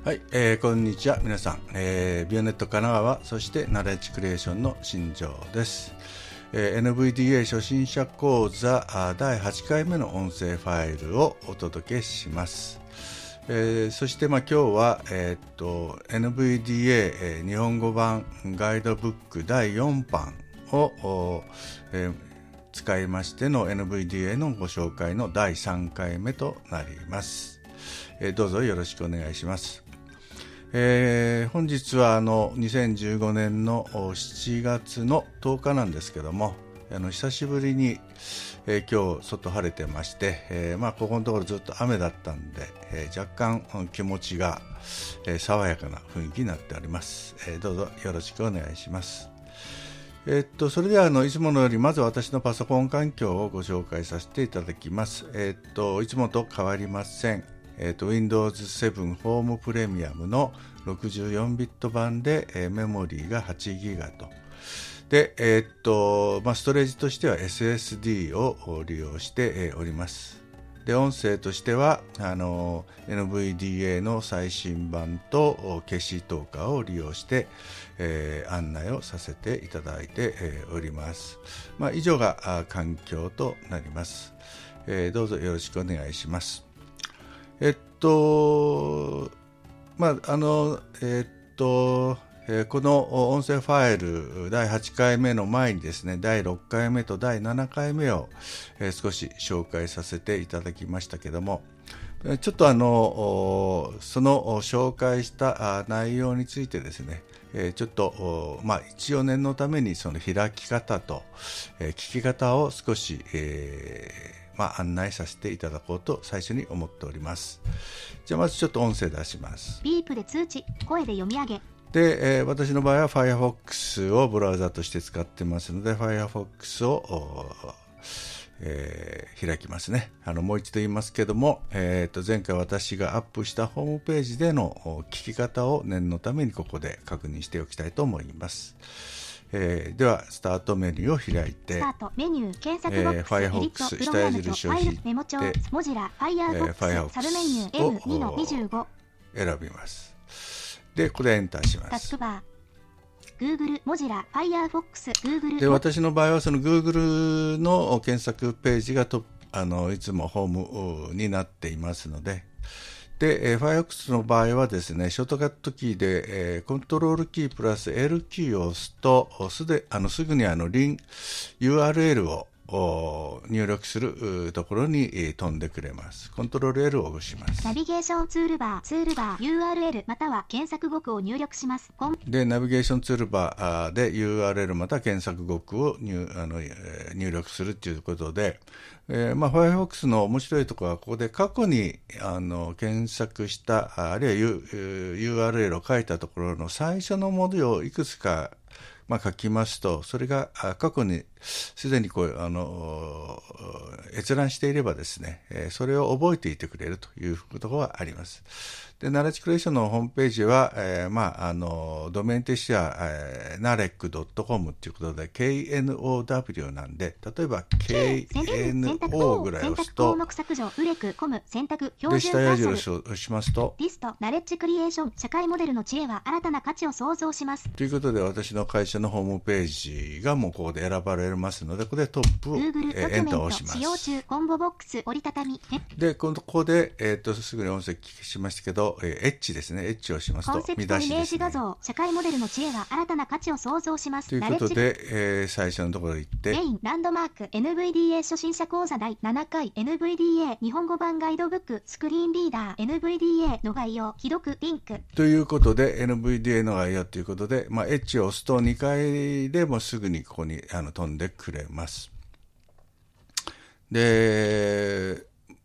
はい、こんにちは皆さん、ビオネット神奈川、そしてナレッジクリエーションの新庄です。NVDA 初心者講座第8回目の音声ファイルをお届けします。そして、今日は、NVDA、日本語版ガイドブック第4版を、使いましての NVDA のご紹介の第3回目となります。どうぞよろしくお願いします。本日は2015年の7月の10日なんですけども、久しぶりに、今日外晴れてまして、ここのところずっと雨だったんで、若干気持ちが、爽やかな雰囲気になっております。どうぞよろしくお願いします。それではいつものよりまず私のパソコン環境をご紹介させていただきます。いつもと変わりません。Windows 7 Home Premium の64ビット版で、メモリーが8ギガと。で、ストレージとしては SSD を利用しております。で、音声としてはNVDA の最新版と消しトーカーを利用して、案内をさせていただいて、おります。以上が環境となります。どうぞよろしくお願いします。この音声ファイル第8回目の前にですね、第6回目と第7回目を、少し紹介させていただきましたけども、ちょっとその紹介した内容についてですね、ちょっと一応念のためにその開き方と、聞き方を少し、案内させていただこうと最初に思っております。じゃあまずちょっと音声出します。 ビープで通知、声で読み上げ。 で、私の場合は Firefox をブラウザとして使ってますので Firefox を、開きますね。もう一度言いますけども、前回私がアップしたホームページでの聞き方を念のためにここで確認しておきたいと思います。ではスタートメニューを開いて、 スタートメニュー検索ボックス、 Firefox 下矢印を引いてメモ帳モジラ Firefox サルメニュー M2-25 選びます。でここでエンターします。 タスクバー Google モジラ Firefox Google で私の場合はその Google の検索ページがいつもホームになっていますので、Firefox の場合はですね、ショートカットキーで、コントロールキープラス L キーを押すとすぐにURL を入力するところに飛んでくれます。コントロール L を押します。 ナビゲーションツールバー URL または検索語句を入力します。 でナビゲーションツールバーで URL または検索語句を入力するということで、Firefox の面白いところはここで過去に検索したあるいは、URL を書いたところの最初の文字をいくつか書きますと、それが過去にすでに閲覧していればですね、それを覚えていてくれるということがあります。で、ナレッジクリエーションのホームページは、ドメインとしては、narec.com ということで KNOW なんで、例えば KNO ぐらい押すと、で下矢印を押しますと、 リストナレッジクリエーション社会モデルの知恵は新たな価値を創造しますということで、私の会社のホームページがもうここで選ばれますので、ここでトップを、エンターを押します。 使用中コンボボックス折りたたみでここで、すぐに音声聞きしましたけど、エッジですね。エッジをしますとコンセプトイメージ画像、社会モデルの知恵は新たな価値を創造しますということで、最初のところに行ってメインランドマーク NVDA 初心者講座第7回 NVDA 日本語版ガイドブックスクリーンリーダー NVDA の概要既読リンクということで NVDA の概要ということで、エッジを押すと2回でもすぐにここに飛んでくれます。で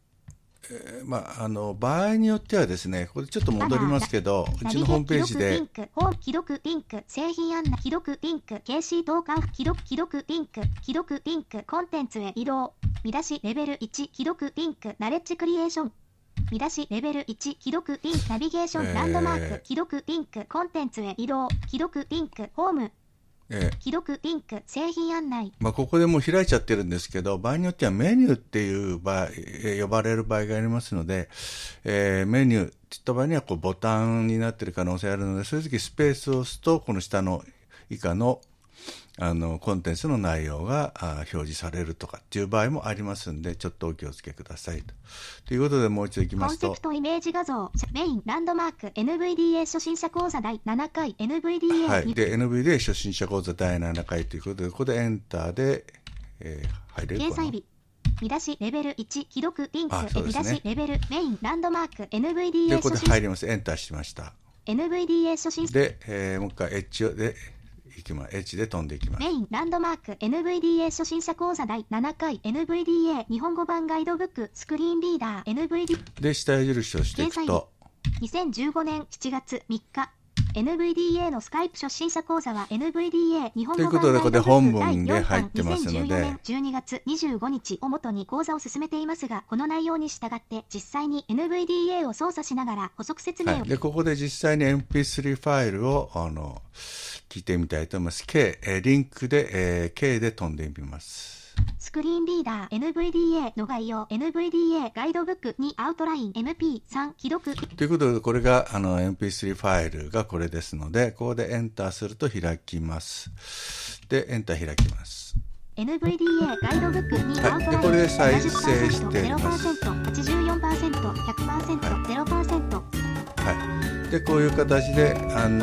場合によってはですね、ここでちょっと戻りますけど、うちのホームページで既読リンク製品案内既読リンク KC 投函既読リンク既読リンクコンテンツへ移動見出しレベル1既読リンクナレッジクリエーション見出しレベル1既読リンクナビゲーションランドマーク既読リンクコンテンツへ移動既読リンクホーム既読リンク製品案内。 ここでもう開いちゃってるんですけど、場合によってはメニューっていう場合、呼ばれる場合がありますので、メニューっていった場合にはこうボタンになってる可能性あるので、そういう時スペースを押すと、この下の以下のコンテンツの内容が表示されるとかっていう場合もありますんで、ちょっとお気をつけくださいということで、もう一度いきますと、 コンセプトイメージ画像メインランドマーク NVDA 初心者講座第7回 NVDA、 はい、で NVDA 初心者講座第7回ということで、ここでエンターで、入れるかな。 掲載日見出しレベル1既読リンク、見出しレベルメインランドマーク NVDA でここで初心者入ります。エンターしました。 NVDA 初心者で、もう一回 H でH で飛んでいきます。 メインランドマーク NVDA 初心者講座第7回 NVDA 日本語版ガイドブックスクリーンリーダー NVDA で下矢印をしていくと、 2015年7月3日 NVDA のスカイプ初心者講座は NVDA 日本語版ガイドブックということで、ここで本文で入ってますので、 2014年12月25日をもとに講座を進めていますが、この内容に従って実際に NVDA を操作しながら補足説明を、 でここで実際に MP3 ファイルを聞いてみたいと思います。リンクで、K で飛んでみます。 スクリーンリーダー NVDA の概要 NVDA ガイドブックにアウトライン MP3 既読ということで、これがMP3 ファイルがこれですので、ここでエンターすると開きます。でエンター開きます。 NVDA ガイドブックにアウトライン、 でこれで再生しています。 0%、84%、100%、0%、 はい、でこういう形で、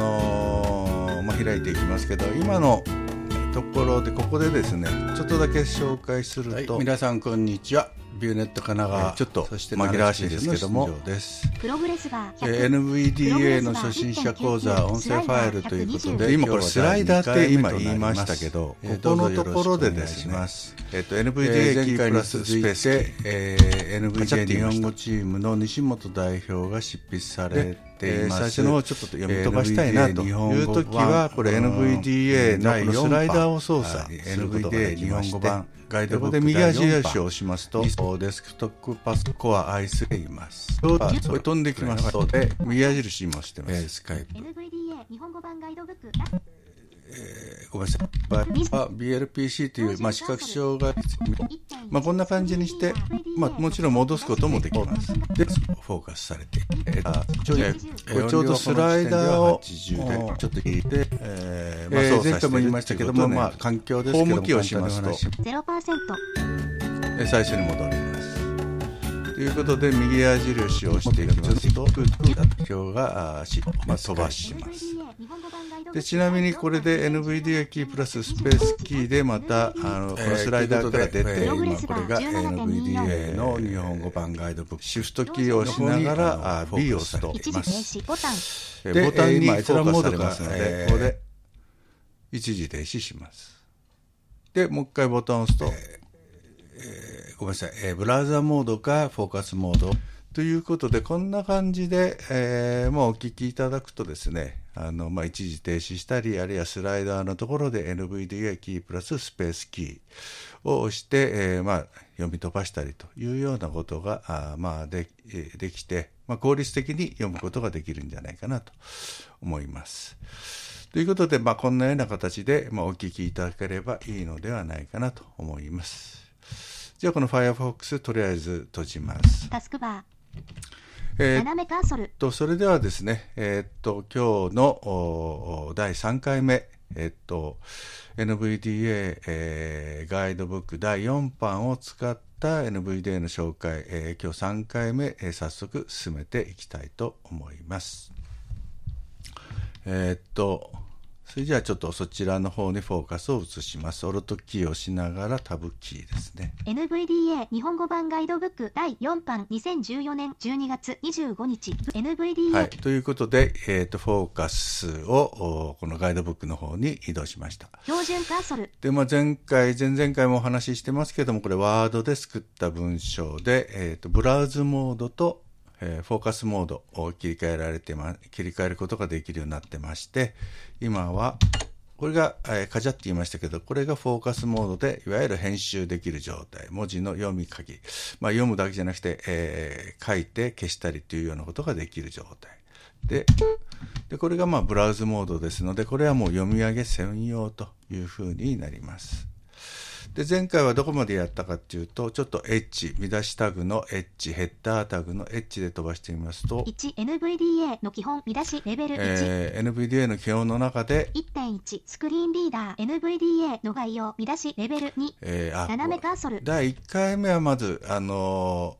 開いていきますけど、今のところでここでですね、ちょっとだけ紹介すると、皆さんこんにちは。ビューネット神奈川、ちょっと紛らわしいですけども、 プログレスバー NVDA の初心者講座音声ファイルということで、今これスライダーって今言いましたけど、ここのところでですね、NVDA キープラススペース NVDA 日本語チームの西本代表が執筆されています。最初の方ちょっと読み飛ばしたいなという時は、これ NVDA のこのスライダーを操作 NVDA 日本語版ガイドブックで右足を押しますと、デスクトップパソコンアイスでいます。これ飛んできますので、右矢印もしてます。スカイプ NVDA 日本語版ガイドブックごめんなさい。BLPC という、視覚障害、こんな感じにして、もちろん戻すこともできます。で、フォーカスされて、ちょうどスライダーをちょっと聞いて、前回も言いましたけども、環境ですけども、ホームキーをしますと、 0%、 最初に戻ります。ということで、右矢印を押していきますと、表が飛ばします。でちなみにこれで NVDA キープラススペースキーでまたこのスライダーから出て、今これが NVDA の日本語版ガイドブック、シフトキーを押しながら B を押すと一時停止ボタンボタンにフォーカスされますので、ここで一時停止します。でもう一回ボタンを押すと、ごめんなさい、ブラウザモードかフォーカスモードということで、こんな感じで、お聞きいただくとですね、一時停止したり、あるいはスライダーのところで NVDA キープラススペースキーを押して、読み飛ばしたりというようなことができて、効率的に読むことができるんじゃないかなと思います。ということで、こんなような形で、お聞きいただければいいのではないかなと思います。じゃあこの Firefox とりあえず閉じます。 タスクバー斜めカーソルそれではですね、今日の第3回目、NVDA、ガイドブック第4版を使った NVDA の紹介、今日3回目、早速進めていきたいと思います。それじゃあちょっとそちらの方にフォーカスを移します。オルトキーを押しながらタブキーですね。 NVDA 日本語版ガイドブック第4版2014年12月25日 NVDA、 はい、ということで、フォーカスをこのガイドブックの方に移動しました。 標準カーソルで、前々回もお話ししてますけども、これワードで作った文章で、ブラウズモードとフォーカスモードを切り替えることができるようになってまして、今はこれが、カチャって言いましたけど、これがフォーカスモードでいわゆる編集できる状態、文字の読み書き、読むだけじゃなくて、書いて消したりというようなことができる状態で、これがブラウズモードですので、これはもう読み上げ専用というふうになります。で、前回はどこまでやったかっていうと、ちょっとエッジ、見出しタグのエッジ、ヘッダータグのエッジで飛ばしてみますと、 1、NVDA の基本見出しレベル1、 NVDA の基本の中で、 1.1 スクリーンリーダー NVDA の概要見出しレベル2、斜めカーソル。 第1回目はまず、この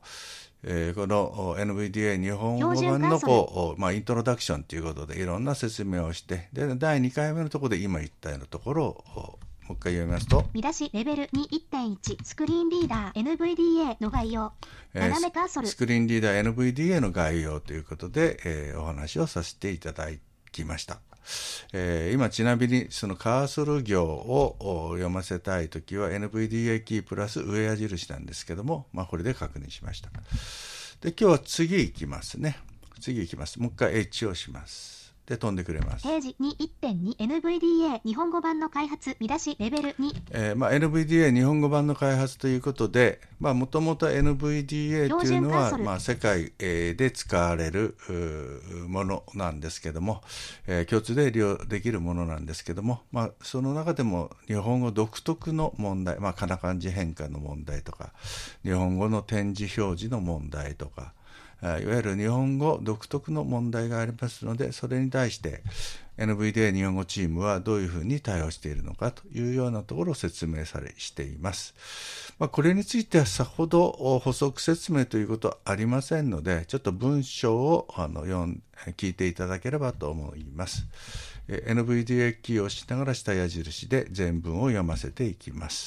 NVDA 日本語版のイントロダクションということでいろんな説明をして、で第2回目のところで今言ったようなところをもう一回読みますと、 見出しレベル 2.1 スクリーンリーダー NVDA の概要、斜めカーソル。 スクリーンリーダー NVDA の概要ということで、お話をさせていただきました。今ちなみにそのカーソル行を読ませたいときは NVDA キープラス上矢印なんですけども、これで確認しました。で、今日は次行きますね。次行きます。もう一回 H をします。で、飛んでくれます。 ページ 2.1 NVDA 日本語版の開発見出しレベル2。 NVDA 日本語版の開発ということで、もともと NVDA というのは、世界で使われるものなんですけども、共通で利用できるものなんですけども、その中でも日本語独特の問題、かな漢字変換の問題とか、日本語の点字表示の問題とか、いわゆる日本語独特の問題がありますので、それに対して NVDA 日本語チームはどういうふうに対応しているのかというようなところを説明しています。これについてはさほど補足説明ということはありませんので、ちょっと文章を聞いていただければと思います。NVDA キーを押しながら下矢印で全文を読ませていきます。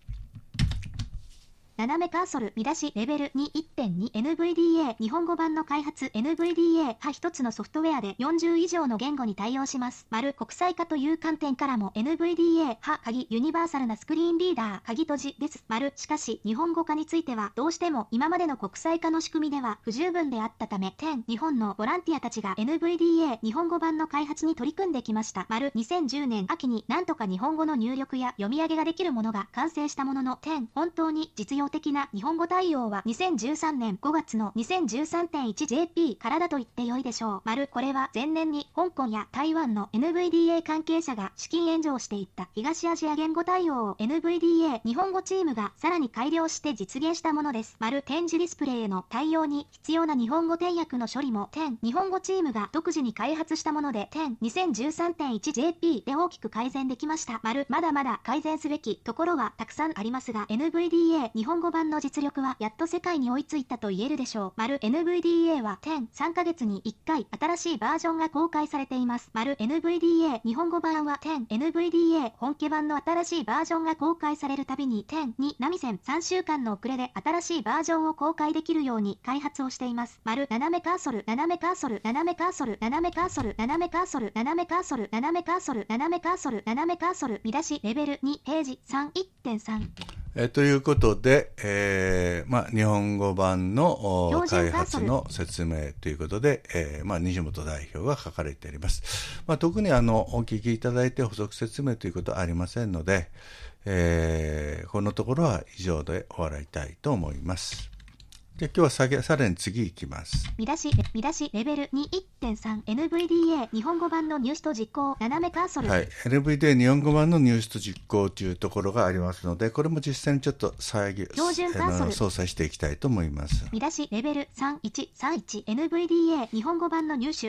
斜めカーソル見出しレベル 2.2 NVDA 日本語版の開発 NVDA は一つのソフトウェアで40以上の言語に対応します。国際化という観点からも NVDA は鍵ユニバーサルなスクリーンリーダー鍵閉じです。しかし日本語化についてはどうしても今までの国際化の仕組みでは不十分であったため、日本のボランティアたちが NVDA 日本語版の開発に取り組んできました。2010年秋になんとか日本語の入力や読み上げができるものが完成したものの、本当に実用的な日本語対応は2013年5月の 2013.1JP からだと言ってよいでしょう。これは前年に香港や台湾の NVDA 関係者が資金援助をしていった東アジア言語対応を NVDA 日本語チームがさらに改良して実現したものです。点字ディスプレイへの対応に必要な日本語点訳の処理も日本語チームが独自に開発したもので2013.1JP で大きく改善できました。まだまだ改善すべきところはたくさんありますが NVDA 日本語版の実力はやっと世界に追いついたと言えるでしょう。NVDA は3ヶ月に1回新しいバージョンが公開されています。NVDA 日本語版はNVDA 本家版の新しいバージョンが公開されるたびに波線3週間の遅れで新しいバージョンを公開できるように開発をしています。斜めカーソル斜めカーソル斜めカーソル斜めカーソル斜めカーソル斜めカーソル斜めカーソル斜めカーソル斜めカーソル見出しレベル2ページ 3.1.3。 ということで、日本語版の開発の説明ということで、西本代表が書かれております。特にお聞きいただいて補足説明ということはありませんので、このところは以上で終わりたいと思います。で、今日はさらに次行きます。 見出しレベル 2.1.3 NVDA 日本語版の入手と実行斜めカーソル。 NVDA 日本語版の入手と実行というところがありますので、これも実際にちょっと操作していきたいと思います。 見出しレベル 3131 NVDA 日本語版の入手。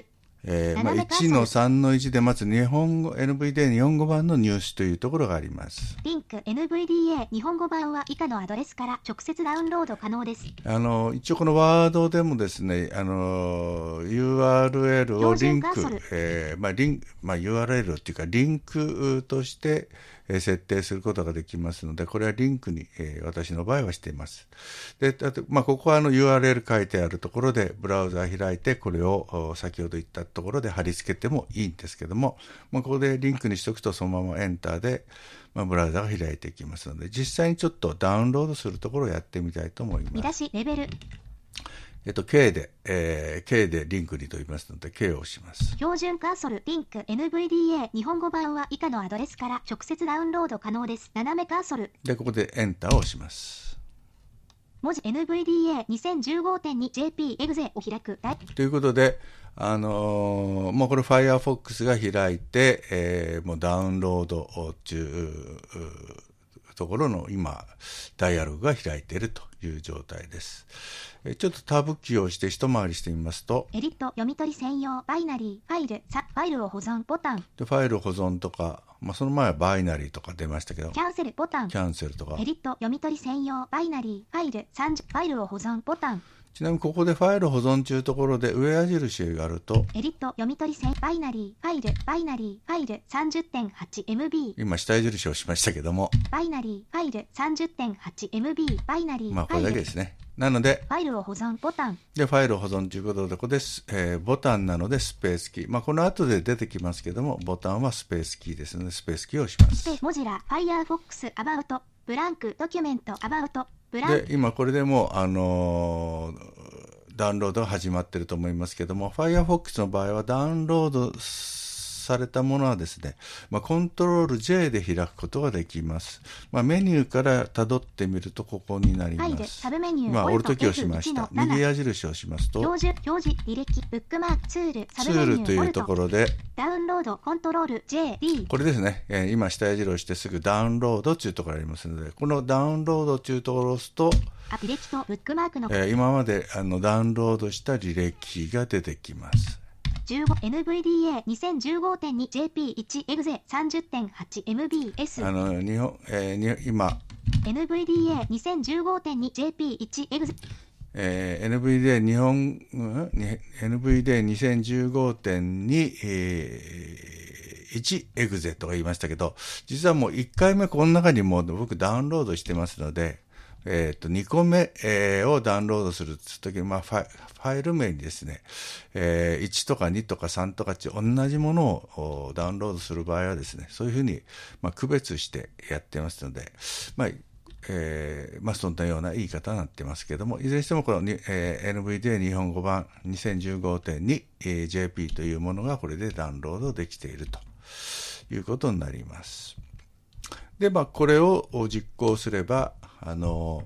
1の3の1でまずNVDA 日本語版の入手というところがあります。 リンク NVDA 日本語版は以下のアドレスから直接ダウンロード可能です。 一応このワードでもですね、URL をリンク、URL っていうかリンクとして設定することができますので、これはリンクに、私の場合はしています。で、ここはURL 書いてあるところでブラウザ開いて、これを先ほど言ったところで貼り付けてもいいんですけども、ここでリンクにしておくとそのままエンターで、ブラウザが開いていきますので、実際にちょっとダウンロードするところをやってみたいと思います。 見出しレベル K でリンクにと言いますので K を押します。 標準カーソルリンク NVDA 日本語版は以下のアドレスから直接ダウンロード可能です。斜めカーソルでここでエンターを押します。 文字 NVDA2015.2JP エグゼを開くということで、もうこれ Firefox が開いて、もうダウンロード中ところの今ダイアログが開いているという状態です。ちょっとタブキーを押して一回りしてみますと、 エディット読み取り専用バイナリーファイルを保存ボタンでファイル保存とか、その前はバイナリーとか出ましたけど、 キャンセルボタンキャンセルとか、 エディット読み取り専用バイナリーファイルを保存ボタン。 ちなみにここでファイル保存中ところで上矢印があると、 エディット読み取りバイナリーファイル 30.8MB 今下矢印をしましたけども、 バイナリーファイル 30.8MB バイナリーこれだけですね。なのでファイルを保存ボタンでファイルを保存ということで、ここでボタンなのでスペースキー、この後で出てきますけども、ボタンはスペースキーですのでスペースキーを押します。 モジラ Firefox アバウトブランクドキュメントアバウトブランクで今これでもうダウンロードが始まっていると思いますけども、 Firefox の場合はダウンロードされたものはですね、コントロール J で開くことができます。メニューから辿ってみるとここになります。 タブメニューオルトキーを押しました。右矢印を押しますと、 表示履歴ブックマークツールサブメニューというところでダウンロードコントロール JD これですね、今下矢印を押してすぐダウンロードというところがありますので、このダウンロードというところを押すと履歴とブックマークの、 今までダウンロードした履歴が出てきます。 NVDA2015.2JP1 エグゼ 30.8MBS 今 NVDA2015.2JP1 エグゼ NVDA2015.2、エグゼとか言いましたけど、実はもう1回目この中にも僕ダウンロードしてますので、2個目、をダウンロードするときに、ファイル名にですね、1とか2とか3とか同じものをダウンロードする場合はですね、そういうふうに、区別してやってますので、そんなような言い方になってますけども、いずれにしてもこの、NVDA 日本語版 2015.2JP というものがこれでダウンロードできているということになります。で、これを実行すれば、この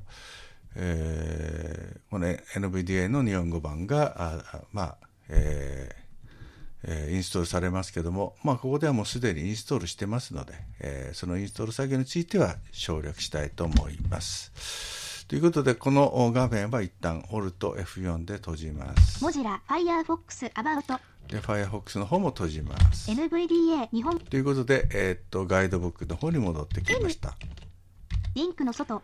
NVDA の日本語版がインストールされますけども、ここではもうすでにインストールしてますので、そのインストール作業については省略したいと思います。ということで、この画面は一旦 Alt F4 で閉じます。 モジラ Firefox アバウトで Firefox の方も閉じます。 NVDA 日本ということで、ガイドブックの方に戻ってきました。 リンクの外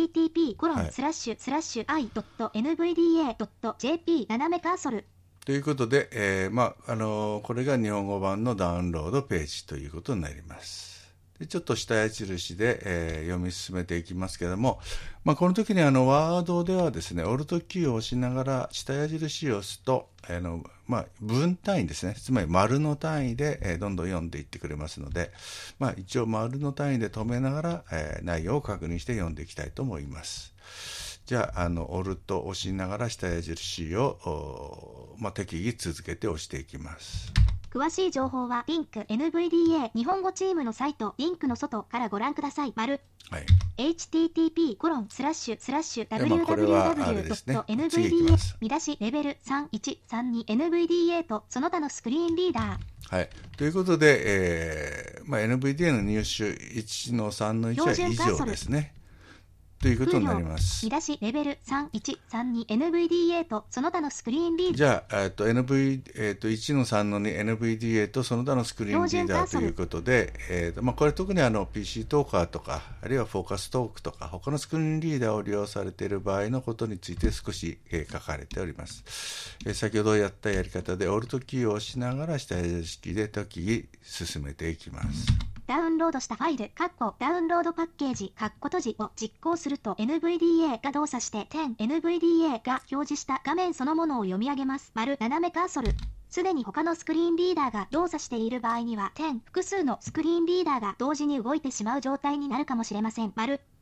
http://i.nvda.jp 斜めカーソルということで、これが日本語版のダウンロードページということになります。でちょっと下矢印で、読み進めていきますけれども、この時にワードではですね、オルトキーを押しながら下矢印を押すと、分単位ですね、つまり丸の単位で、どんどん読んでいってくれますので、一応丸の単位で止めながら、内容を確認して読んでいきたいと思います。じゃあ、オルトを押しながら下矢印を、適宜続けて押していきます。 詳しい情報はリンク NVDA 日本語チームのサイトリンクの外からご覧ください。http://www.nvda 見出しレベル3132 NVDA とその他のスクリーンリーダー。ということで、NVDA の入手 1-3-1 は以上ですね。ということになります。 見出しレベル3132 NVDA とその他のスクリーンリーダー。 じゃあ、1-3-2 NVDA とその他のスクリーンリーダーということで、これ特にPC トーカーとか、あるいはフォーカストークとか、他のスクリーンリーダーを利用されている場合のことについて少し、書かれております。先ほどやったやり方で、オルトキーを押しながら下矢印で適宜進めていきます。 ダウンロードしたファイル、ダウンロードパッケージ、閉じを実行すると NVDA が動作して 10NVDA が表示した画面そのものを読み上げます。丸斜めカーソル。すでに他のスクリーンリーダーが動作している場合には複数のスクリーンリーダーが同時に動いてしまう状態になるかもしれません。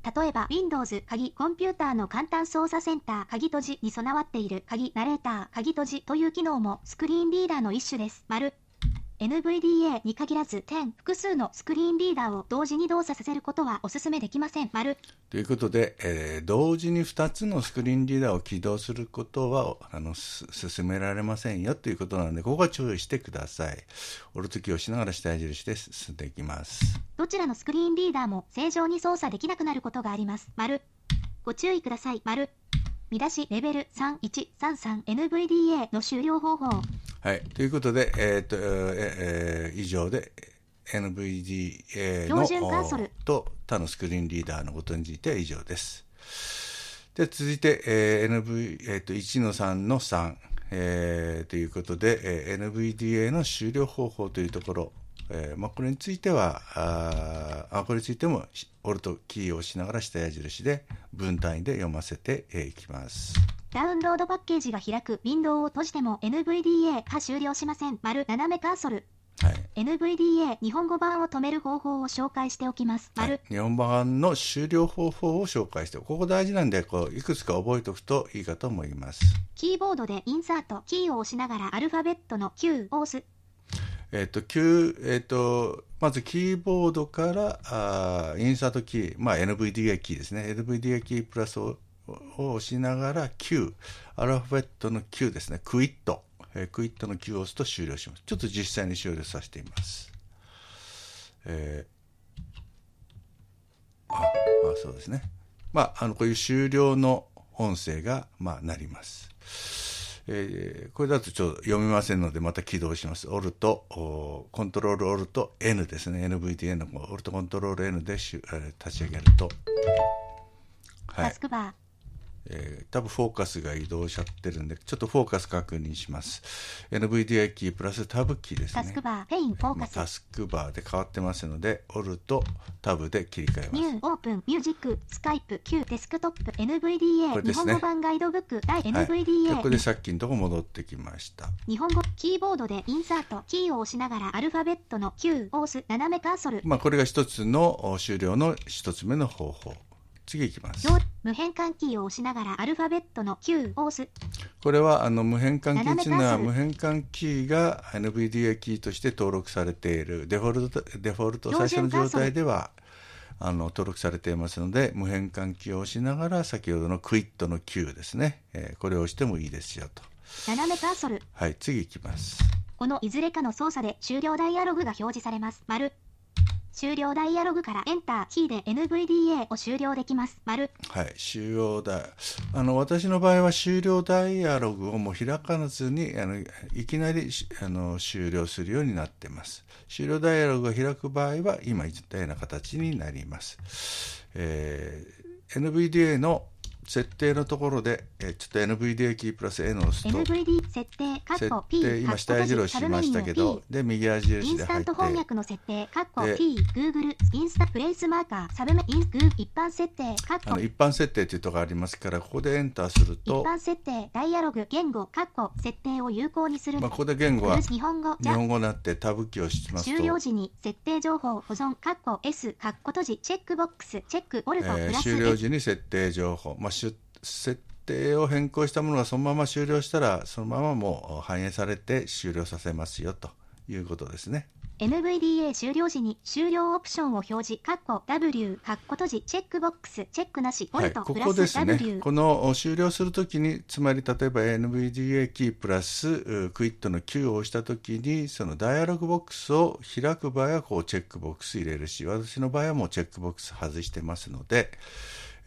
例えば Windows 鍵コンピューターの簡単操作センター鍵閉じに備わっている鍵ナレーター鍵閉じという機能もスクリーンリーダーの一種です。NVDA に限らず複数のスクリーンリーダーを同時に動作させることはお勧めできません。 ということで、同時に2つのスクリーンリーダーを起動することは進められませんよということなので、ここは注意してください。オルトキーをしながら下矢印で進んでいきます。 どちらのスクリーンリーダーも正常に操作できなくなることがあります。ご注意ください。見出しレベル 3133NVDA の終了方法。 はい、ということで、以上で NVDA の標準カーソルと他のスクリーンリーダーのことについては以上です。で続いて、1-3 の3、ということで、NVDA の終了方法というところ、これについてはこれについてもオルトキーを押しながら下矢印で分単位で読ませていきます。 ダウンロードパッケージが開くウィンドウを閉じても NVDA が終了しません。斜めカーソル。 はい、 NVDA 日本語版を止める方法を紹介しておきます。 日本語版の終了方法を紹介してここ大事なんでいくつか覚えておくといいかと思います。 キーボードでインサートキーを押しながらアルファベットの Q を押す。 まずキーボードからインサートキー、NVDA キーですね。NVDA キープラスを押しながら Q、アルファベットの Q ですね。クイットの Q を押すと終了します。ちょっと実際に終了させています。そうですね。こういう終了の音声がなります。これだとちょっと読めませんのでまた起動します。オルトコントロールオルト N ですね。 NVDA のオルトコントロール N で立ち上げると、 タスクバー、 多分フォーカスが移動しちゃってるんでちょっとフォーカス確認します。 NVDA キープラスタブキーですね。 タスクバーペインフォーカス、 タスクバーで変わってますのでオルトタブで切り替えます。 ニューオープンミュージックスカイプ Q デスクトップ NVDA、日本語版ガイドブック大 NVDA、 ここでさっきのとこ戻ってきました。 日本語キーボードでインサートキーを押しながらアルファベットの Q を押す斜めカーソル。 これが一つの終了の一つ目の方法。次いきます。 無変換キーを押しながらアルファベットの Q を押す。 これは無変換キーというのは無変換キーが NVDA キーとして登録されているデフォルト最初の状態では登録されていますので、無変換キーを押しながら先ほどのクイットの Q ですね、これを押してもいいですよと。 斜めカーソル。 はい、次いきます。 このいずれかの操作で終了ダイアログが表示されます。終了ダイアログからエンターキーで NVDA を終了できます。はい、 終了私の場合は終了ダイアログをもう開かずにいきなり終了するようになっています。終了ダイアログが開く場合は今言ったような形になります。NVDA の設定のところで、ちょっと NVDA キープラス N を押すと NVD 設定カッコ P 今下矢印しましたけど、で右矢印で入ってインスタント翻訳の設定カッコ P Google インスタプレイスマーカーサブメイン一般設定カッコ一般設定というところがありますから、ここでエンターすると一般設定ダイアログ言語カッコ設定を有効にする、 ここで言語は日本語になってタブキーを押しますと終了時に設定情報保存カッコ S カッコ閉じチェックボックスチェックオルトプラス終了時に設定情報、設定を変更したものがそのまま終了したらそのままもう反映されて終了させますよということですね。 NVDA 終了時に終了オプションを表示カッコ W カッコ閉じチェックボックスチェックなしオルトプラス W、 ここですね。この終了するときにつまり例えば NVDA キープラスクイットの Q を押したときにそのダイアログボックスを開く場合はこうチェックボックス入れるし、私の場合はもうチェックボックス外してますのでこ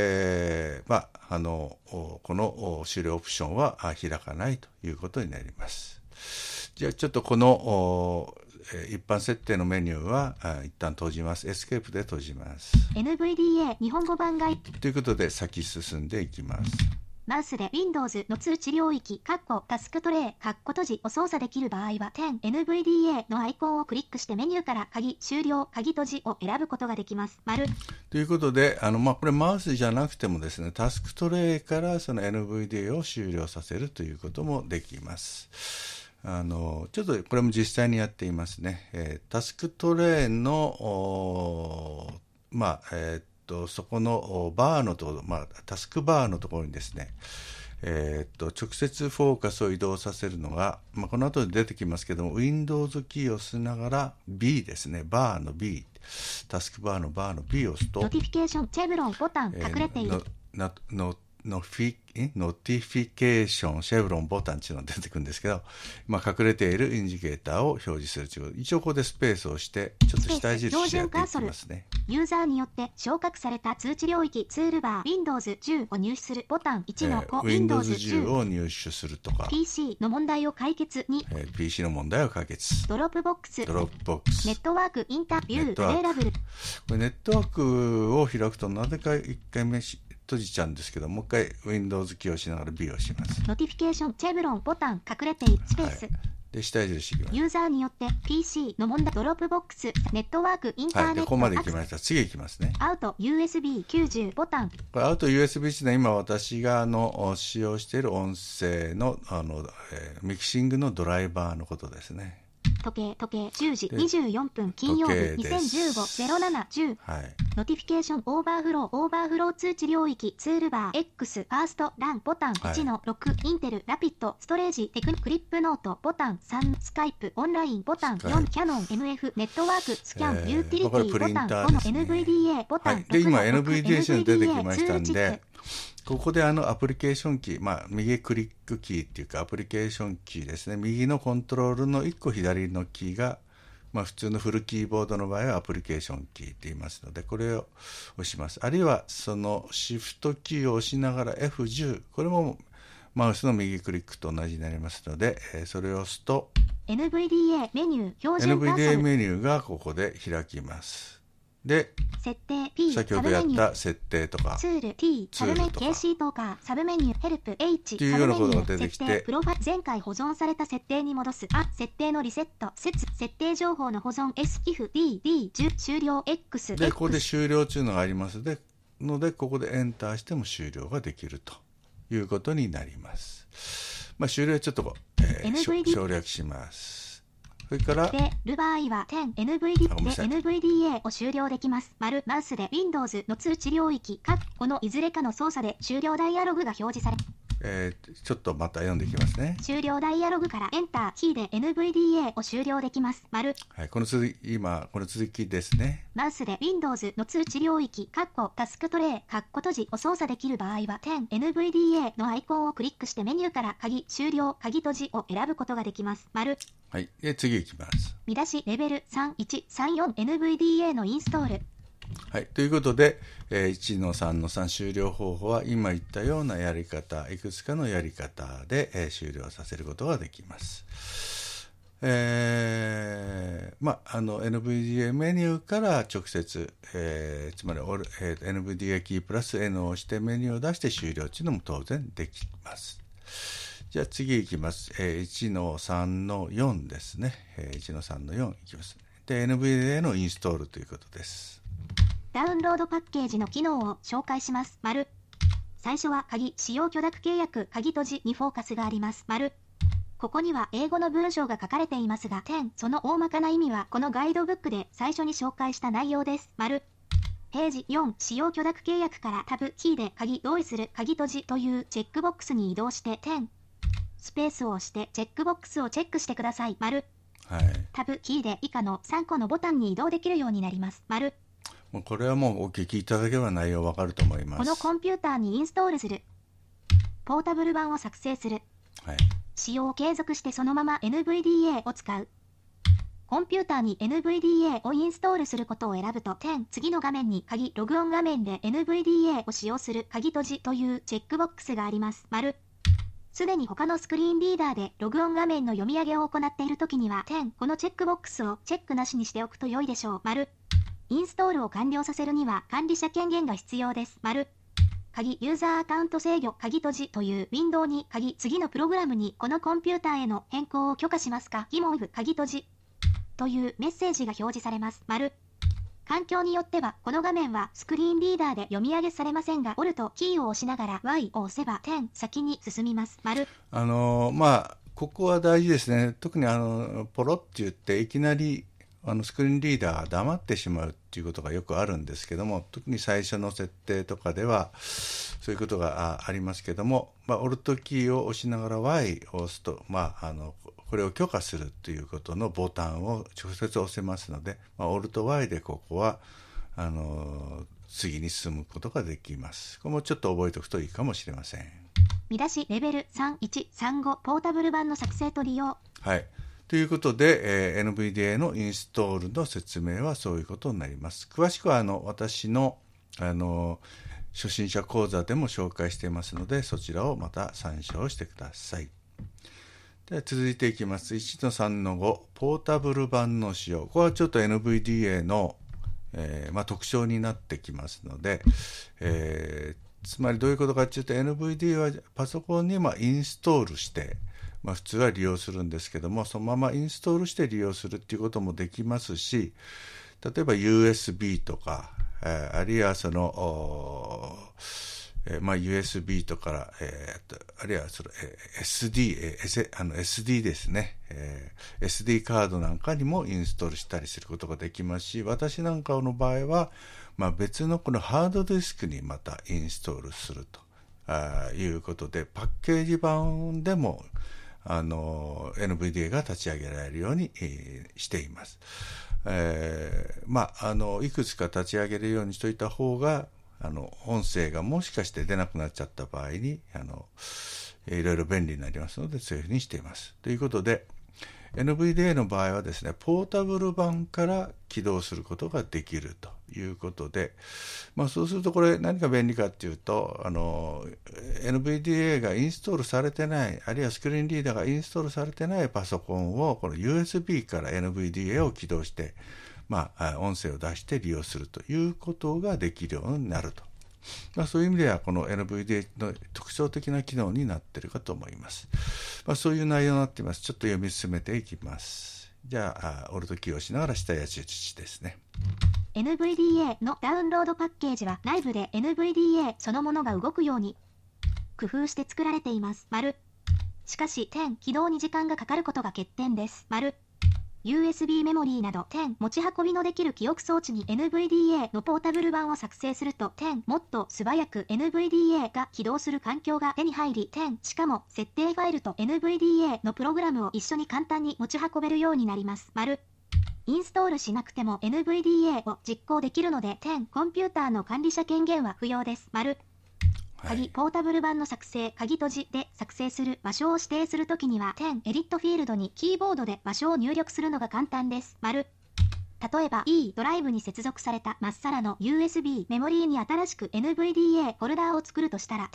の終了オプションは開かないということになります。じゃあちょっとこの一般設定のメニューは一旦閉じます。エスケープで閉じます。 NVDA 日本語版外ということで先進んでいきます。 マウスで Windows の通知領域タスクトレイ閉じを操作できる場合は 10NVDA のアイコンをクリックしてメニューから鍵終了鍵閉じを選ぶことができます。 ということでこれマウスじゃなくてもですね、タスクトレイからその NVDA を終了させるということもできます。ちょっとこれも実際にやっていますね。タスクトレイのそこのバーのところ、タスクバーのところにですね、直接フォーカスを移動させるのが、この後で出てきますけども、Windows キーを押しながら B ですね、バーの B、タスクバーのバーの Bを押すと、 ノティフィケーションチェブロンボタン隠れている。 ノティフィケーションシェブロンボタンっていうのが出てくるんですけど、隠れているインジケーターを表示するということ。一応ここでスペースを押してちょっと下印してやっていきますね。 ユーザーによって昇格された通知領域ツールバー Windows 10を入手するボタン1の5、 Windows 10を入手するとか PC の問題を解決2、 PC の問題を解決、 ドロップボックス、 ネットワークインタビューアベイラブル。 これネットワークを開くとなぜか1回目閉じちゃうんですけど、もう一回 Windows キーを押しながら B をします。 ノティフィケーションチェブロンボタン隠れているスペース、 で下印していきます。 ユーザーによって PC の問題、ドロップボックス、ネットワークインターネット、 ここまで来ました。次行きますね。 アウト USB90 ボタン。 これアウト USB というのは今私が使用している音声のミキシングのドライバーのことですね。 時計10時24分金曜日 2015-07-10、ノティフィケーションオーバーフロー通知領域ツールバー X ファーストランボタン1の6、インテルラピッドストレージテクニクリップノートボタン3、スカイプオンラインボタン4、キャノン MF ネットワークスキャン、ユーティリティボタン5の NVDA ボタン6の6、 で今 NVDA 出てきましたんで、ここでアプリケーションキー、右クリックキーっていうかアプリケーションキーですね。右のコントロールの1個左のキーが、普通のフルキーボードの場合はアプリケーションキーって言いますので、これを押します。あるいはそのシフトキーを押しながら F10、これもマウスの右クリックと同じになりますので、それを押すと NVDA メニュー標準パーソル NVDA メニューがここで開きます。で、 設定 P、 先ほどやった設定とかツール T、サブメニュー KC とかサブメニューヘルプ H、 っていうようなことが出てきて、 設定プロファイル、前回保存された設定に戻す、設定のリセット、設定情報の保存 SKIF D10 終了 X で、ここで終了というのがありますので、ここでエンターしても終了ができるということになります。終了はちょっと、省略します。それからでる場合は 10NVDA を終了できます。マウスで Windows の通知領域このいずれかの操作で終了ダイアログが表示され、 ちょっとまた読んでいきますね。 終了ダイアログからエンターキーで NVDA を終了できます。 この続きですね。 マウスで Windows の通知領域タスクトレイ閉じを操作できる場合は 10NVDA のアイコンをクリックしてメニューから鍵終了鍵閉じを選ぶことができます。 で次いきます。 見出しレベル 3134NVDA のインストール。 ということで、1の3の3終了方法は今言ったようなやり方、いくつかのやり方で、終了させることができます。NVDA メニューから直接、つまり、NVDA キープラス N を押してメニューを出して終了というのも当然できます。じゃあ次いきます。1の3の4ですね。1の3の4いきます。で、NVDA のインストールということです。 ダウンロードパッケージの機能を紹介します。最初は使用許諾契約鍵閉じにフォーカスがあります。ここには英語の文章が書かれていますが、その大まかな意味はこのガイドブックで最初に紹介した内容です。ページ4、使用許諾契約からタブキーで同意する鍵閉じというチェックボックスに移動してスペースを押してチェックボックスをチェックしてください。タブキーで以下の3個のボタンに移動できるようになります。 これはもうお聞きいただければ内容わかると思います。 このコンピューターにインストールする。ポータブル版を作成する。使用を継続してそのまま NVDA を使う。コンピューターに NVDA をインストールすることを選ぶと次の画面にログオン画面で NVDA を使用する鍵閉じというチェックボックスがあります。すでに他のスクリーンリーダーでログオン画面の読み上げを行っているときにはこのチェックボックスをチェックなしにしておくと良いでしょう。インストールを完了させるには管理者権限が必要です。ユーザーアカウント制御鍵閉じというウィンドウに次のプログラムにこのコンピューターへの変更を許可しますか疑問符鍵閉じというメッセージが表示されます。環境によってはこの画面はスクリーンリーダーで読み上げされませんが、Alt キーを押しながら Y を押せば先に進みます。こここは大事ですね。特にポロって言っていきなりスクリーンリーダーが黙ってしまうっていうことがよくあるんですけども、特に最初の設定とかではそういうことがありますけども、オルトキーを押しながら Y を押すと、これを許可するということのボタンを直接押せますので、オルト Y でここは次に進むことができます。これもちょっと覚えておくといいかもしれません。 見出しレベル3135ポータブル版の作成と利用。 はい。ということで、NVDA のインストールの説明はそういうことになります。詳しくは私の初心者講座でも紹介していますので、そちらをまた参照してください。では続いていきます。1-3-5 ポータブル版の使用。ここはちょっと NVDA の、特徴になってきますので、つまりどういうことかというと、 NVDA はパソコンにインストールして普通は利用するんですけども、そのままインストールして利用するっていうこともできますし、例えば USB とか、あるいはUSB とか、あるいはSD ですね、SD カードなんかにもインストールしたりすることができますし、私なんかの場合は、別のこのハードディスクにまたインストールするということで、パッケージ版でもNVDA が立ち上げられるように、しています。いくつか立ち上げるようにしといた方が、音声がもしかして出なくなっちゃった場合にいろいろ便利になりますので、そういうふうにしています。ということで NVDA の場合はですね、ポータブル版から起動することができるということで、そうするとこれ何が便利かっていうと、NVDA がインストールされてない、あるいはスクリーンリーダーがインストールされてないパソコンをこの USB から NVDA を起動して、音声を出して利用するということができるようになると。そういう意味ではこの NVDA の特徴的な機能になっているかと思います。そういう内容になっています。ちょっと読み進めていきます。じゃあオルトキーを押しながら下矢印ですね。 NVDA のダウンロードパッケージは内部で NVDA そのものが動くように工夫して作られています。しかし起動に時間がかかることが欠点です。USB メモリーなど持ち運びのできる記憶装置に NVDA のポータブル版を作成するともっと素早く NVDA が起動する環境が手に入りしかも設定ファイルと NVDA のプログラムを一緒に簡単に持ち運べるようになります。インストールしなくても NVDA を実行できるのでコンピューターの管理者権限は不要です。鍵ポータブル版の作成、鍵閉じで作成する場所を指定するときにはエディットフィールドにキーボードで場所を入力するのが簡単です。例えば E ドライブに接続されたまっさらの USB メモリーに新しく NVDA フォルダーを作るとしたら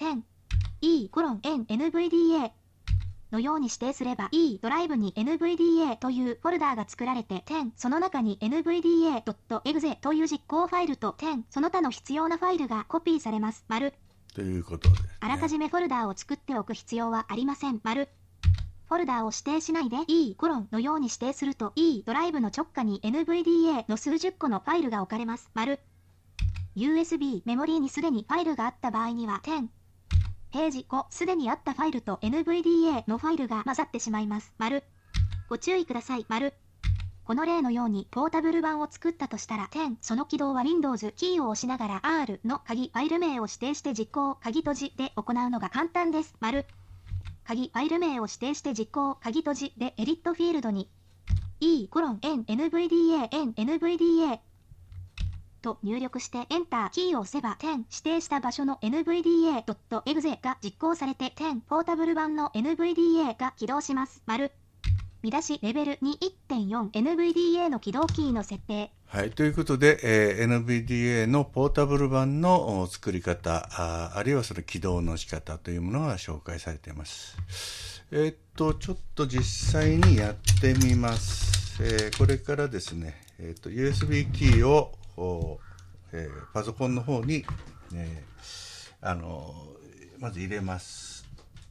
E:NVDA のように指定すれば E ドライブに NVDA というフォルダーが作られてその中に NVDA.exe という実行ファイルとその他の必要なファイルがコピーされます。 ということですね。 あらかじめフォルダーを作っておく必要はありません。フォルダーを指定しないで E のように指定すると E ドライブの直下に NVDA の数十個のファイルが置かれます。USB メモリーにすでにファイルがあった場合にはページ5すでにあったファイルと NVDA のファイルが混ざってしまいます。ご注意ください。この例のようにポータブル版を作ったとしたらその起動は Windows キーを押しながら R の鍵ファイル名を指定して実行、鍵閉じで行うのが簡単です。鍵ファイル名を指定して実行、鍵閉じでエディットフィールドに E:NVDA と入力してエンターキーを押せば指定した場所の NVDA.exe が実行されてポータブル版の NVDA が起動します。見出しレベル 2.1.4 NVDA の起動キーの設定。 はい、ということで、NVDA のポータブル版の作り方、あるいはその起動の仕方というものが紹介されています。ちょっと実際にやってみます。これからですね、USB キーをパソコンの方に、まず入れます。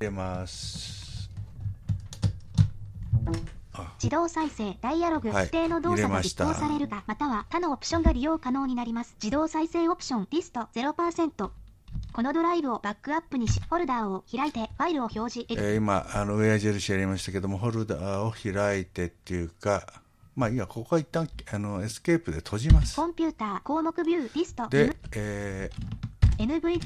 自動再生ダイアログ、指定の動作が実行されるかまたは他のオプションが利用可能になります。自動再生オプションリスト 0%。 このドライブをバックアップにしフォルダーを開いてファイルを表示。 今上矢印やりましたけども、フォルダーを開いてっていうか、 まあいいや、ここは一旦エスケープで閉じます。 コンピューター項目ビューリストで、 NV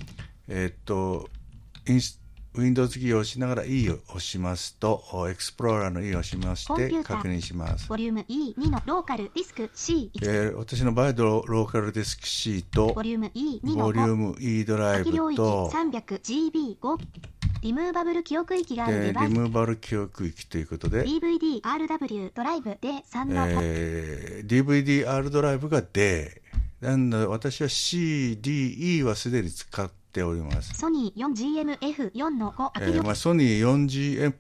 Windows キーを押しながら E を押しますと、エクスプローラーの E を押しまして確認します。 ボリューム E2 のローカルディスク C1、 私の場合はローカルディスク C とボリューム E2 のボリューム E ドライブと 300GB5 リムーバブル記憶域があるデバイス、 リムーバブル記憶域ということで DVD-RW ドライブで3の、 DVD-R ドライブが D なんで私は CDE はすでに使っております。 ソニー 4GMF4 の5、 ソニー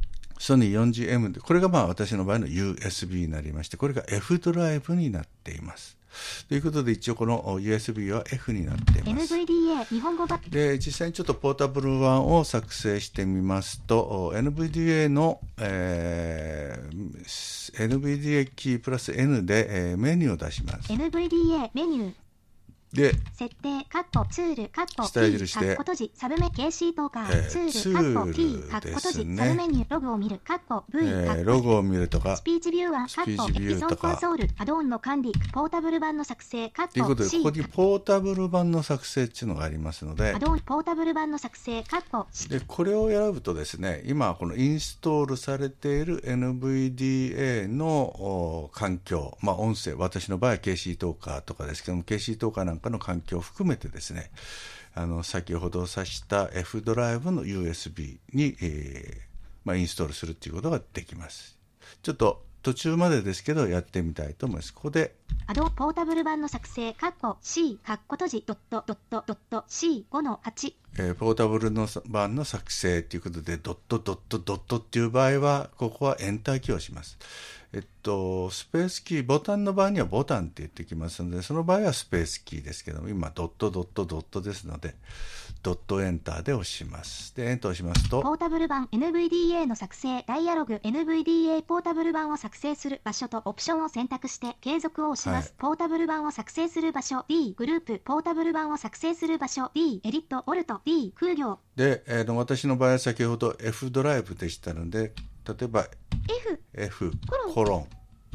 4GM で、これがまあ私の場合の USB になりまして、これが F ドライブになっています。ということで一応この USB は F になっています。 NVDA 日本語版で、実際にちょっとポータブル版を作成してみますと、NVDA の、NVDA キープラス N で、メニューを出します。 NVDA メニューで、 設定、カッコ、ツール、カッコ、 下印して、 カッコ閉じ、サブメ、KC トーカー、ツール、カッコ、T、カッコ閉じ、サブメニュー、ログを見る、カッコ、V、 ログを見るとか、 スピーチビューアー、カッコ、エピソードコンソール、アドオンの管理、ポータブル版の作成、カッコ、 ということで、ここにポータブル版の作成っていうのがありますので、 アドオン、ポータブル版の作成、カッコ、 で、これを選ぶとですね、今、このインストールされている NVDA の環境、まあ、音声、私の場合は KC トーカーとかですけども、KC トーカーなんかの環境を含めてですね、先ほど指した F ドライブの USB に、インストールするということができます。ちょっと途中までですけどやってみたいと思います。ここでアドポータブル版の作成、カッコ C、カッコ閉じ、.C5 の8。 ポータブルの版の作成ということで、ドットっていう場合は、ここはエンターキーを押します。スペースキー、ボタンの場合にはボタンって言ってきますので、その場合はスペースキーですけども、今、ドットですので、ドットエンターで押します。で、エンターを押しますと、 ポータブル版 NVDA の作成、ダイアログ NVDA ポータブル版を作成する場所とオプションを選択して継続を押します。はい、ポータブル版を作成する場所 D グループ、ポータブル版を作成する場所 D エディット、オルト D 空行。 で、私の場合は先ほど F ドライブでしたので、例えば F コロン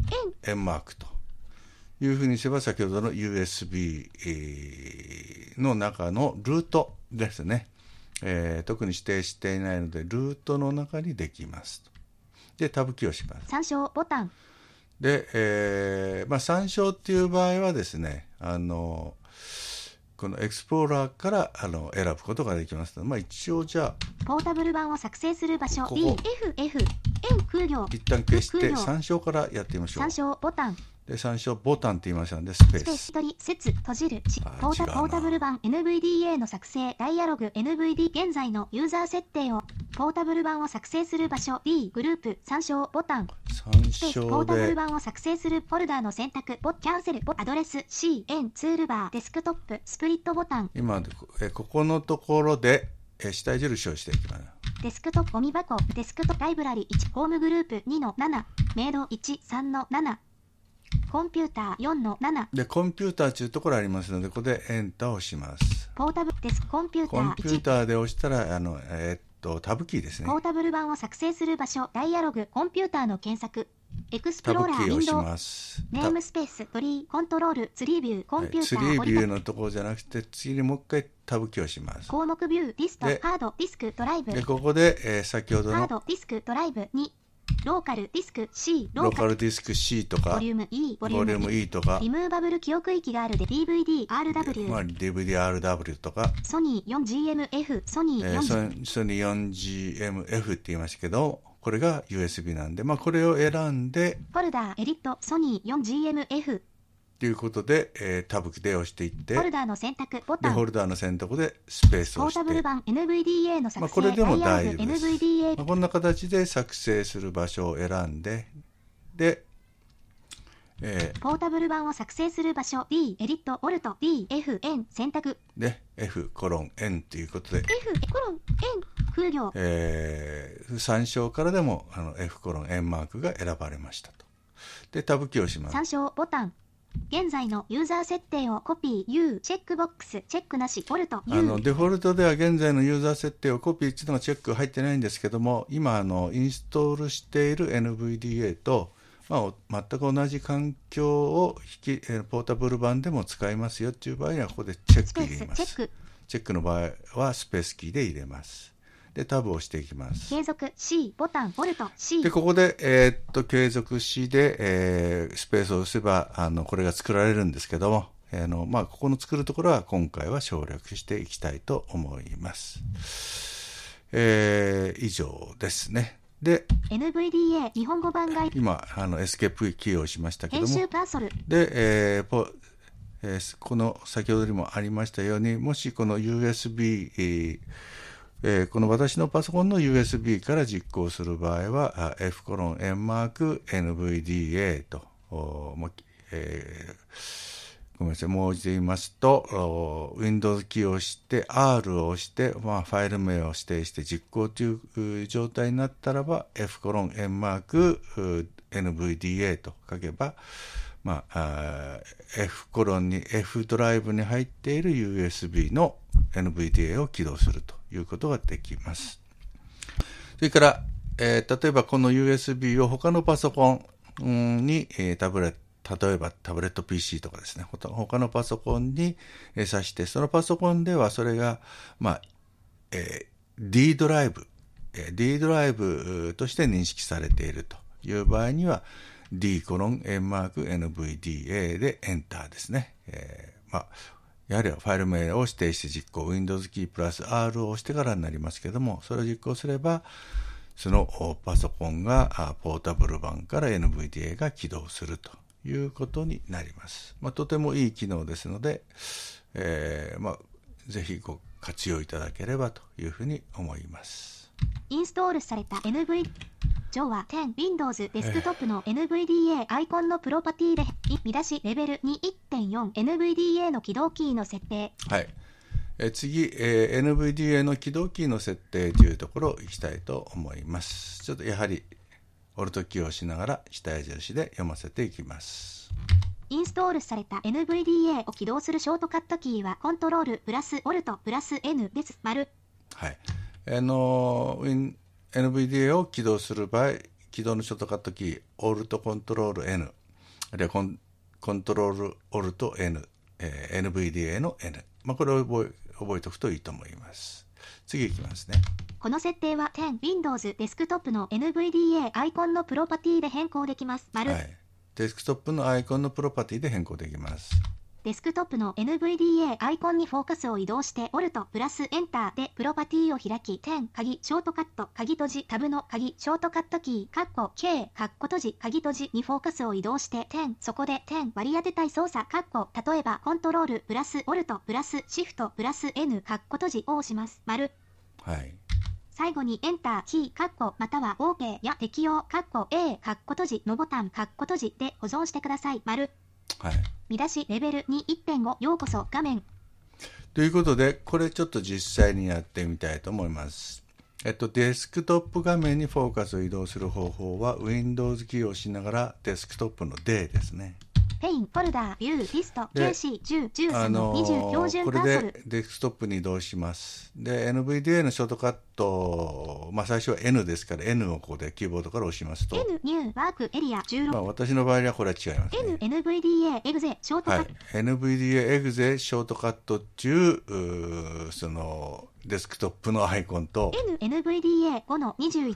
N マークというふうにすれば、先ほどの USB の中のルートですね、特に指定していないのでルートの中にできますと。で、タブキーをします。 参照ボタンで、参照っていう場合はですね、このエクスプローラーから選ぶことができますので、一応じゃあポータブル版を作成する場所 D F N 空行、 一旦消して参照からやってみましょう。 参照ボタンで、参照ボタンって言いましたので、スペース。 取り、接、閉じる、ポータブル版 NVDA の作成、ダイアログ NVD、現在のユーザー設定を、ポータブル版を作成する場所 D グループ、参照ボタン。 参照で。 ポータブル版を作成するフォルダーの選択、キャンセル、アドレス、C、N、ツールバー、デスクトップ、スプリットボタン。 今、ここのところで、下印をしていきます。 デスクトップ、ゴミ箱、デスクトップ、ライブラリ1、ホームグループ2の7、メイド1、3の7。コンピューター4の7 で、コンピューターというところありますので、ここでエンターを押します。 ポータブルです。コンピューター1。 コンピューターで押したら、タブキーですね。 ポータブル版を作成する場所、ダイアログ、コンピューターの検索、エクスプローラー、 タブキーを押しウィンドウ、 ます。 ネームスペース、トリー、コントロール、ツリービュー、コンピューター、 ツリービューのところじゃなくて、次にもう一回タブキーを押します。 項目ビュー、リスト、ハード、ディスク、ドライブ。 で、ここで、先ほどのハード、ディスク、ドライブ2。ローカルディスク C、 ローカルディスク C とか、 ボリューム E、 ボリューム E とか、 リムーバブル記憶域があるで DVD、RW、 DVD、RW とか、 ソニー 4GMF、ソニー 4GMF って言いましたけど、これが USB なんで、これを選んで、 フォルダー、エディット、ソニー 4GMF。 ということで、タブで押していって、 フォルダーの選択ボタン、 フォルダーの選択でスペースを押して、 ポータブル版 NVDA の作成、 これでも大丈夫です。 NVDA、 こんな形で作成する場所を選んで、で、 ポータブル版を作成する場所 D、エディット、オルト、D、F、N、選択。 で、F、コロン、N ということで、 F、コロン、N、空行。 参照からでもF、コロン、N マークが選ばれましたと。で、タブキーを押します。 参照ボタン。現在のユーザー設定をコピー、U、チェックボックス、チェックなし、オルト、U。 デフォルトでは現在のユーザー設定をコピーっていうのがチェック入ってないんですけども、今、インストールしている NVDA と、 全く同じ環境をポータブル版でも使いますよっていう場合にはここでチェック入れます。チェックの場合はスペースキーで入れます。でタブを押していきます。 継続 C ボタンボルト C でここで、継続 C で、スペースを押せばこれが作られるんですけども、ここの作るところは今回は省略していきたいと思います。以上ですね。で NVDA 日本語版が今エスケープキーを押しましたけども、 編集カーソルで、この先ほどにもありましたように、もしこの USB、この私のパソコンの USB から実行する場合は F:(N)NVDA と、ごめんなさい、もう一度言いますと Windows キーを押して R を押して、ファイル名を指定して実行という状態になったらば F:(N)NVDA と書けば、F ドライブに入っている USB の NVDA を起動するということができます。それから、例えばこの USB を他のパソコンに、例えばタブレット PC とかですね、他のパソコンに挿して、そのパソコンではそれが、D ドライブとして認識されているという場合には、D:(N)NVDA でエンターですね。やはりファイル名を指定して実行、Windows キープラス R を押してからになりますけども、それを実行すれば、そのパソコンがポータブル版から NVDA が起動するということになります。とてもいい機能ですので、ぜひご活用いただければというふうに思います。 インストールされた NVDA 上は10 Windows デスクトップの NVDA アイコンのプロパティで見出しレベル 2.1.4 NVDA の起動キーの設定。 はい。次、NVDA の起動キーの設定というところを行きたいと思います。ちょっとやはりオルトキーを押しながら下矢印で読ませていきます。 インストールされた NVDA を起動するショートカットキーはコントロールプラスオルトプラス N です。丸。 はい。NVDA を起動する場合、起動のショートカットキー、オルトコントロール N、あるいはコントロールオルト N、NVDA の N。これを覚えておくといいと思います。次いきますね。 この設定は10 Windows デスクトップの NVDA アイコンのプロパティで変更できます。丸。 はい。デスクトップのアイコンのプロパティで変更できます。 デスクトップの NVDA アイコンにフォーカスを移動してオルトプラスエンターでプロパティを開き10鍵ショートカット鍵閉じタブの鍵ショートカットキーカッコ K カッコ閉じ鍵閉じにフォーカスを移動して10そこで10割り当てたい操作カッコ例えばコントロールプラスオルトプラスシフトプラス N カッコ閉じを押します。丸。 はい。 最後にエンターキーカッコまたは OK や適用カッコ A カッコ閉じのボタンカッコ閉じで保存してください。丸。 はい。 見出しレベル 2.1.5 ようこそ画面。 ということで、これちょっと実際にやってみたいと思います。デスクトップ画面にフォーカスを移動する方法は Windows キーを押しながらデスクトップの D ですね。 ペイン、フォルダー、ビュー、リスト、KC、10、13の20、標準カーソル。 これでデスクトップに移動します。で、NVDA のショートカット、最初は N ですから N をここでキーボードから押しますと。 N、ニュー、ワーク、エリア、16。 私の場合はこれは違いますね。 N、NVDA、エグゼ、ショートカット。 NVDA、エグゼ、ショートカット中、その、デスクトップのアイコンと NVDA 5の21、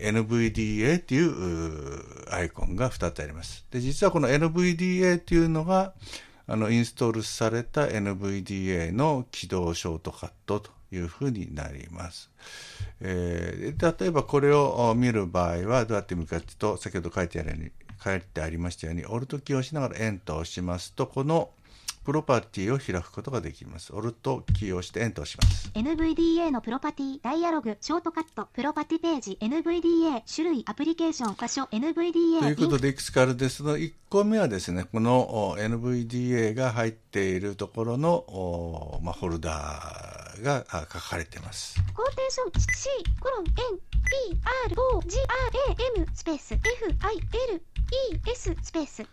NVDA っていうアイコンが2つあります。で、実はこの NVDA っていうのがインストールされた NVDA の起動ショートカットというふうになります。例えばこれを見る場合はどうやって見るかというと、先ほど書いてありましたようにオルトキーを押しながらエンターを押しますと、このプロパティを開くことができます。オルトキーを押してエンターをします。 NVDA のプロパティ、ダイアログ、ショートカット、プロパティページ、NVDA、種類、アプリケーション、場所、NVDA。 ということでいくつかあるんですが、1個目はですね、この NVDA が入っているところのフォルダーが書かれています。 コーテーション C コロン N P R O G R A M スペース F I L E S スペース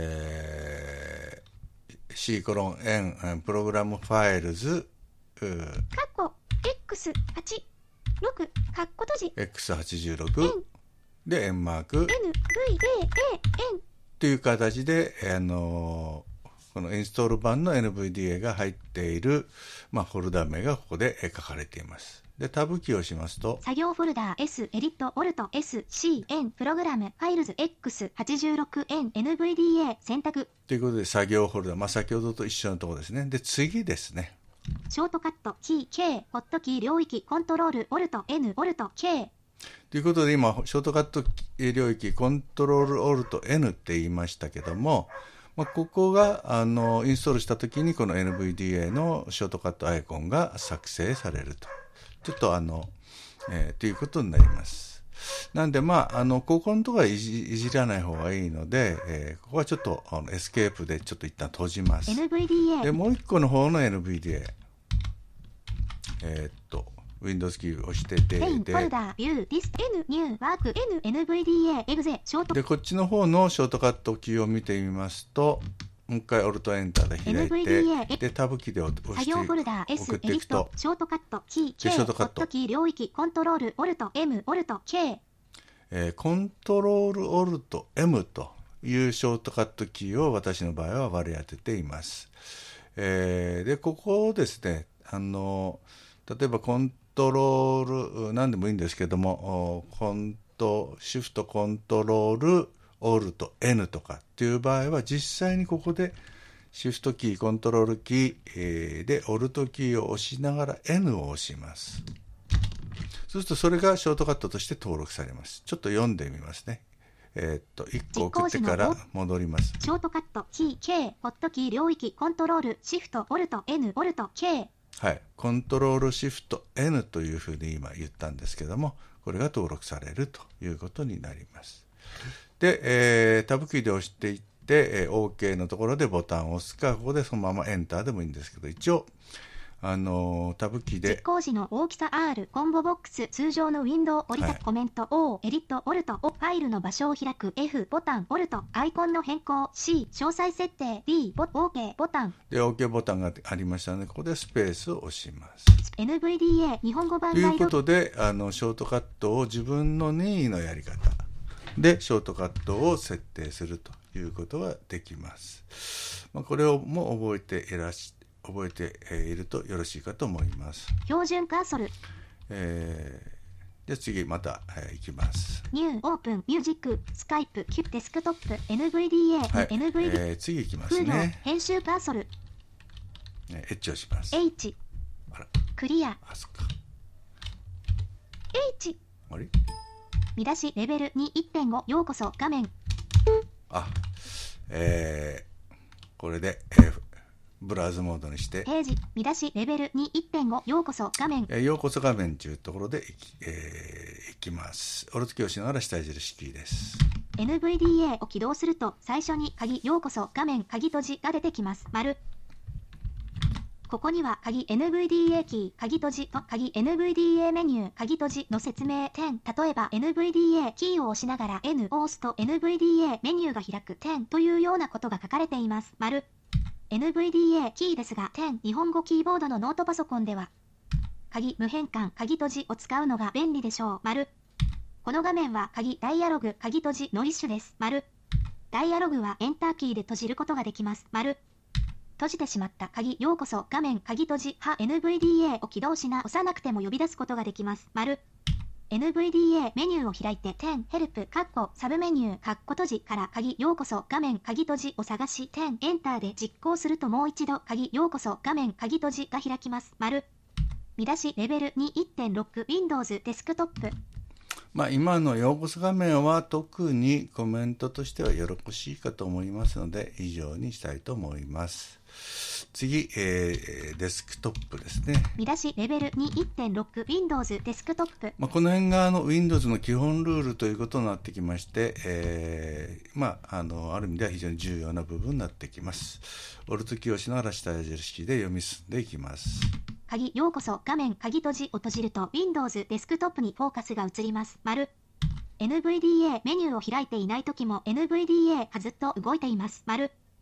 C コロン N プログラムファイルズカッコ X86 カッコ閉じ X86 で円マーク NVDA という形で、このインストール版の NVDA が入っている、フォルダ名がここで書かれています。で、タブキーをしますと、 作業フォルダー S エディットオルト S C N プログラムファイルズ X86 N NVDA 選択ということで作業フォルダ、先ほどと一緒のところですね。で、次ですね。 ショートカットキー K ホットキー領域コントロールオルト N オルト K ということで今ショートカット領域コントロールオルト N って言いましたけども、ここがインストールしたときにこの NVDA のショートカットアイコンが作成されると。ちょっとということになります。なんでここのところはいじらない方がいいので、ここはちょっとエスケープでちょっと一旦閉じます。 NVDA でもう一個の方の NVDA、Windows キーを押してメインフォルダービューディス N ニューワーク N NVDA エグゼショートでこっちの方のショートカットキーを見てみますと、もう一回オルトエンターで開いて NVDA でタブキーで押作して業フォルダー S 送っエディットていくと、 ショートカットキー K ショートカットホットキー領域コントロールオルト M オルト K コントロールオルト M というショートカットキーを私の場合は割り当てています。でここをですね、例えばコントロール何でもいいんですけども、シフトコントロールオルト N とかっていう場合は実際にここでシフトキーコントロールキー、でオルトキーを押しながら N を押します。そうするとそれがショートカットとして登録されます。ちょっと読んでみますね。1個送ってから戻ります。 ショートカットキー K ホットキー領域コントロールシフトオルト N オルト K はい、コントロールシフト N というふうに今言ったんですけども、これが登録されるということになります。で、タブキーで押していって、OK のところでボタンを押すか、ここでそのままエンターでもいいんですけど、一応タブキーで実行時の大きさ R コンボボックス通常のウィンドウ折りたコメント O エディットオルト O ファイルの場所を開く F ボタンオルトアイコンの変更 C 詳細設定 D OK ボタンで OK ボタンがありましたので、ここでスペースを押します。 NVDA 日本語版ということでショートカットを自分の任意のやり方でショートカットを設定するということができます。これをも覚えているとよろしいかと思います。 標準カーソルで次また、いきます。 ニューオープンミュージックスカイプキュッデスクトップ NVDA、 はい、 NVDA、 次いきますフードね。 編集カーソルエッジをします。 H あら、 クリアそっか。 H あれ、 見出しレベル 2.1.5 ようこそ画面これで、ブラウズモードにしてページ見出しレベル 2.1.5 ようこそ画面ようこそ画面というところでいきます。オルトキーを押しながら下矢印キーです。 NVDA を起動すると最初に鍵ようこそ画面鍵閉じが出てきます。丸ここには鍵 NVDA キー鍵閉じと鍵 NVDA メニュー鍵閉じの説明点、例えば NVDA キーを押しながら N を押すと NVDA メニューが開く点というようなことが書かれています。丸NVDA キーですが日本語キーボードのノートパソコンでは鍵無変換鍵閉じを使うのが便利でしょう。丸この画面は鍵ダイアログ鍵閉じの一種です。丸ダイアログはエンターキーで閉じることができます。丸閉じてしまった鍵ようこそ画面鍵閉じ派 NVDA を起動し直さなくても呼び出すことができます。丸NVDA メニューを開いてヘルプサブメニュー閉じから鍵ようこそ画面鍵閉じを探しエンターで実行するともう一度鍵ようこそ画面鍵閉じが開きます。丸見出しレベル 2.1.6 Windows デスクトップ今のようこそ画面は特にコメントとしてはよろしいかと思いますので以上にしたいと思います。次、デスクトップですね。 見出しレベル 2.1.6 Windows デスクトップこの辺がWindows の基本ルールということになってきまして、ある意味では非常に重要な部分になってきます。オルトキーを押しながら下矢印キーで読み進んでいきます。 鍵ようこそ画面鍵閉じを閉じると Windows デスクトップにフォーカスが移ります。丸 NVDA メニューを開いていない時も NVDA がずっと動いています。丸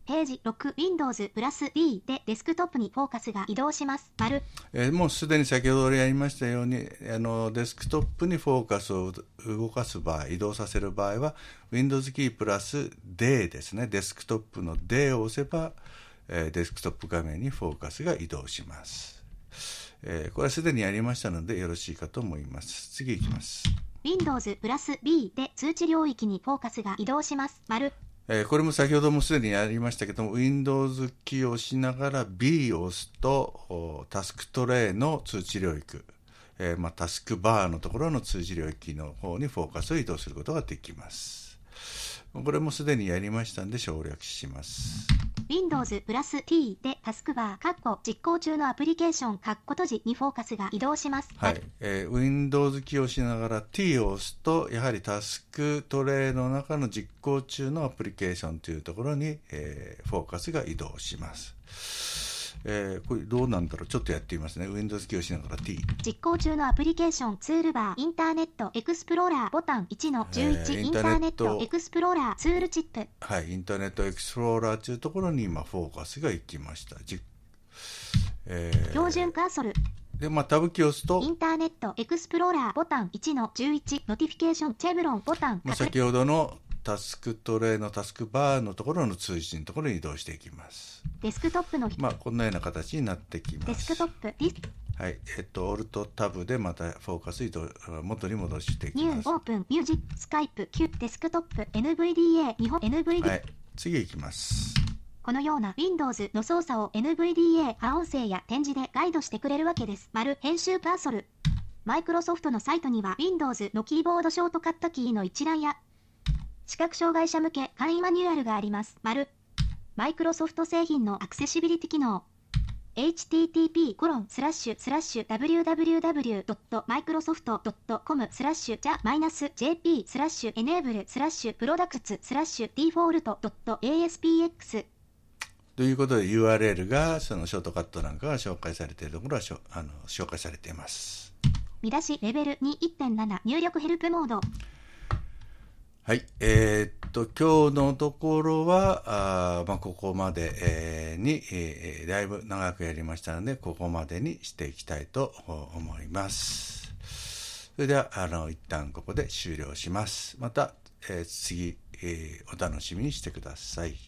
ページ6 Windows プラス D でデスクトップにフォーカスが移動します。丸。 もうすでに先ほどやりましたようにデスクトップにフォーカスを動かす場合、移動させる場合は Windows キープラス D ですね。デスクトップの D を押せば、デスクトップ画面にフォーカスが移動します。これはすでにやりましたのでよろしいかと思います。次いきます。 Windows プラス B で通知領域にフォーカスが移動します。丸。 これも先ほどもすでにやりましたけども、Windows キーを押しながら B を押すとタスクトレイの通知領域、タスクバーのところの通知領域の方にフォーカスを移動することができます。これもすでにやりましたので省略します。 Windows プラス T でタスクバー実行中のアプリケーション閉じにフォーカスが移動します。 はい。Windows キーを押しながら T を押すと、やはりタスクトレイの中の実行中のアプリケーションというところに、フォーカスが移動します。これどうなんだろう、ちょっとやってみますね。Windows キーを押しながら T。 実行中のアプリケーションツールバーインターネットエクスプローラーボタン1の11、インターネットエクスプローラーツールチップ。 はい、インターネットエクスプローラーというところに今フォーカスがいきました。 標準カーソル。 で、タブキーを押すと、 インターネットエクスプローラーボタン1の11、ノティフィケーションチェブロンボタン。 先ほどのタスクトレイのタスクバーのところの通知のところに移動していきます。 デスクトップのこんなような形になってきます。 デスクトップはい、オルトタブでまたフォーカス移動元に戻していきます。 ニューオープンミュージックスカイプ Q デスクトップ NVDA 日本 NVDA。 はい、次いきます。 このような Windows の操作を NVDA 波音声や展示でガイドしてくれるわけです。編集カーソル。マイクロソフトのサイトには Windows のキーボードショートカットキーの一覧や視覚障害者向け簡易マニュアルがあります。マイクロソフト製品のアクセシビリティ機能。http://www.microsoft.ja-enable/products/default.aspx ということで URL がそのショートカットなんかが紹介されているところは紹介されています。 見出しレベル 2.1.7 入力ヘルプモード。 はい、今日のところはここまで、だいぶ長くやりましたのでここまでにしていきたいと思います。それでは一旦ここで終了します。また、次、お楽しみにしてください。